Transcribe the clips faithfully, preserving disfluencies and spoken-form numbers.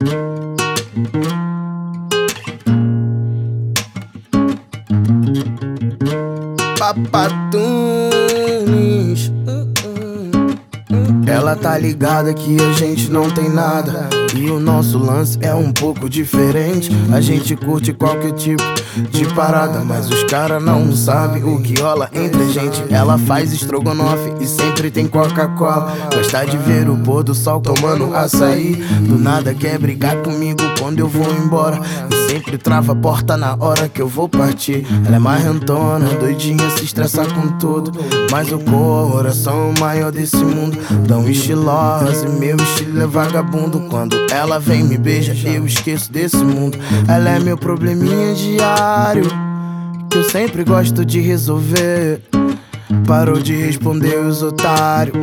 Papatunes. Ela tá ligada que a gente não tem nada e o nosso lance é um pouco diferente. A gente curte qualquer tipo de parada, mas os cara não sabem o que rola entre a gente. Ela faz estrogonofe e sempre tem Coca-Cola. Gosta de ver o pôr do sol tomando açaí. Do nada quer brigar comigo quando eu vou embora e sempre trava a porta na hora que eu vou partir. Ela é marrentona, doidinha, se estressa com tudo, mas o coração maior desse mundo. Tão estilosa e meu estilo é vagabundo. Quando ela vem me beija, eu esqueço desse mundo. Ela é meu probleminha diário, que eu sempre gosto de resolver. Parou de responder os otários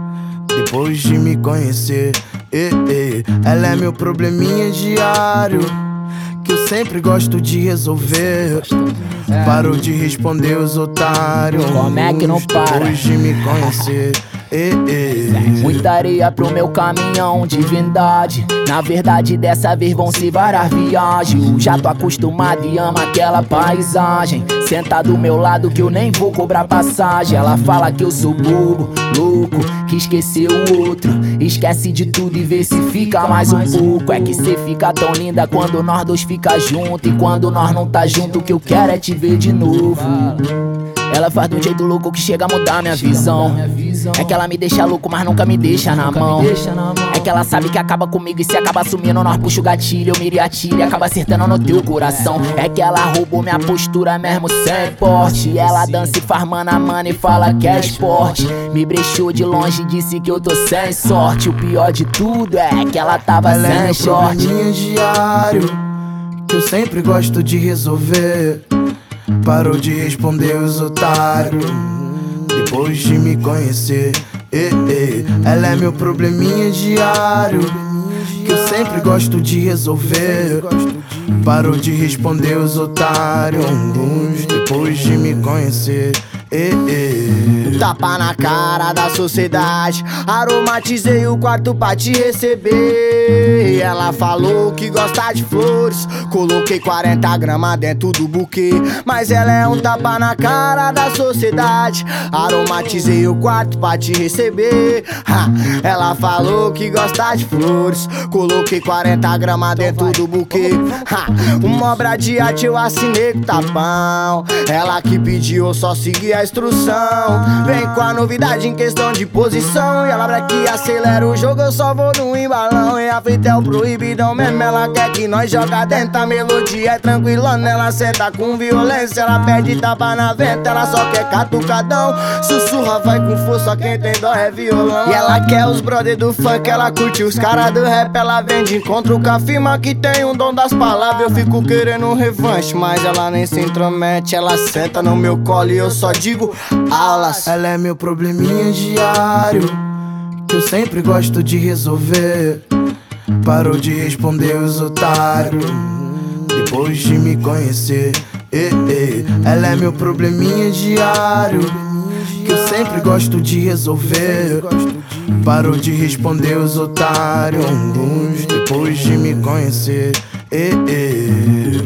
depois de me conhecer. eh, eh. Ela é meu probleminha diário, que eu sempre gosto de resolver. Parou de responder os otários Como é que não para? depois de me conhecer. eh, eh. Muita areia pro meu caminhão, divindade. Na verdade dessa vez vão se várias viagens. Eu já tô acostumado e amo aquela paisagem. Senta do meu lado que eu nem vou cobrar passagem. Ela fala que eu sou bobo, louco, que esqueceu o outro. Esquece de tudo e vê se fica mais um pouco. É que cê fica tão linda quando nós dois fica junto, e quando nós não tá junto o que eu quero é te ver de novo. Ela faz de um jeito louco que chega a mudar minha visão. É que ela me deixa louco, mas nunca me deixa na mão. É que ela sabe que acaba comigo e se acaba sumindo, nós puxa o gatilho, eu miro e atiro e acaba acertando no teu coração. É que ela roubou minha postura mesmo sem porte. Ela dança e faz mano a mano e fala que é esporte. Me brechou de longe e disse que eu tô sem sorte. O pior de tudo é que ela tava Ela é sem meu short. probleminha diário, que eu sempre gosto de resolver. Parou de responder os otários depois de me conhecer. eh, eh. Ela é meu probleminha diário, que eu sempre gosto de resolver. Parou de responder os otários depois de me conhecer. eh, eh. Tapa na cara da sociedade, aromatizei o quarto pra te receber. Ela falou que gosta de flores, coloquei quarenta gramas dentro do buquê. Mas ela é um tapa na cara da sociedade, aromatizei o quarto pra te receber. Ha, ela falou que gosta de flores, coloquei quarenta gramas dentro do buquê. Ha, uma obra de arte eu assinei com tapão. Ela que pediu, eu só segui a instrução. Vem com a novidade em questão de posição, e ela pra que acelera o jogo, eu só vou no embalão. E a fita é o proibidão mesmo, ela quer que nós joga dentro. A melodia é tranquilona, ela senta com violência. Ela pede tapa na venta, ela só quer catucadão. Sussurra, vai com força, quem tem dó é violão. E ela quer os brother do funk, ela curte os cara do rap. Ela vem de encontro com a firma que tem um dom das palavras. Eu fico querendo revanche, mas ela nem se intromete. Ela senta no meu colo e eu só digo aulas. Ela é meu probleminha diário, que eu sempre gosto de resolver. Parou de responder os otários depois de me conhecer. eh, eh. Ela é meu probleminha diário, que eu sempre gosto de resolver. Parou de responder os otários depois de me conhecer. eh, eh.